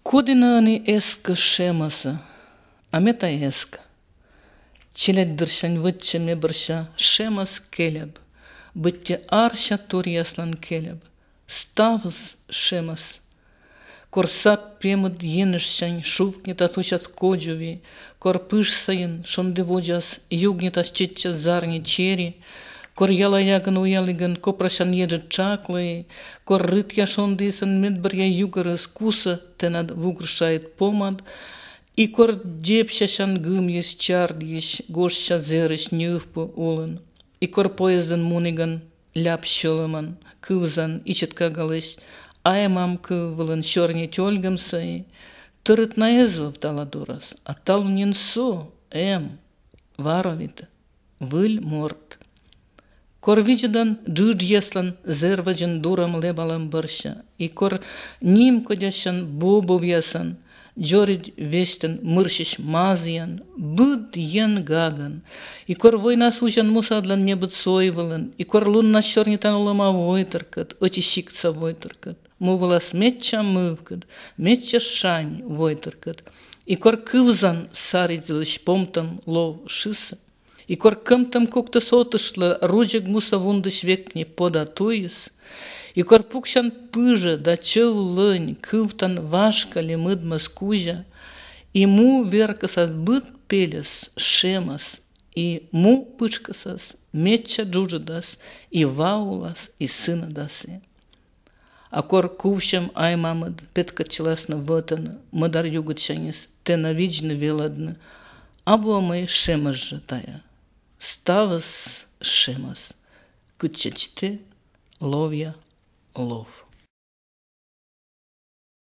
Кодинани эска шемаса, а мета эска. Челядь дыршань вытчеме бырша шемас келеб, бытте арша турьяслан келеб, ставыс шемас. Корсап пемыд енышшань шувкне татучас коджуви, кор пышсайын шонды воджас югне тас читчас зарни чери, кор ялаяган уялыган копрашан ежет чаклы, кор рытья шондысын медбарья югарыс куса тенад вугршает помад, и кор депшашан гымьес чардьеш гошша зерыш нюхпу улын, и кор поезден муниган ляп шолыман, кывзан ичетка галыш, аймам кывылын шорне тёльгамсай, тырыт наезвов таладурас, а талунин со, варовит, выль морт. Кор виджедан джуджеслан зерваджен дурам лебалам барша, и кор ним кодяшан бобовьясан, джорид вестен мыршиш мазьян, быд ен гаган, и кор война сужан мусадлан небыт сойвалан, и кор лунна шорнитан улама войтыркат, очищикца войтыркат, мувалас метча мывкат, метча шань войтыркат, и кор кывзан саридзлыш помтам лов шиса, и кор кымтам кокта сотышла ружек муса вундыш векне пода туис, и кор пукшан пыжа да чыл лынь кывтан вашкали мыдмас кужа, и му веркасас быт пелес шемас, и му пычкасас метча джуджадас, и ваулас, и сына даси. А кор кувшам аймамад петкачеласна вотана, мадар югачанис, тена виджна веладна, абуамай шемас жатая. Ставас шемас, кычечте ловья лов.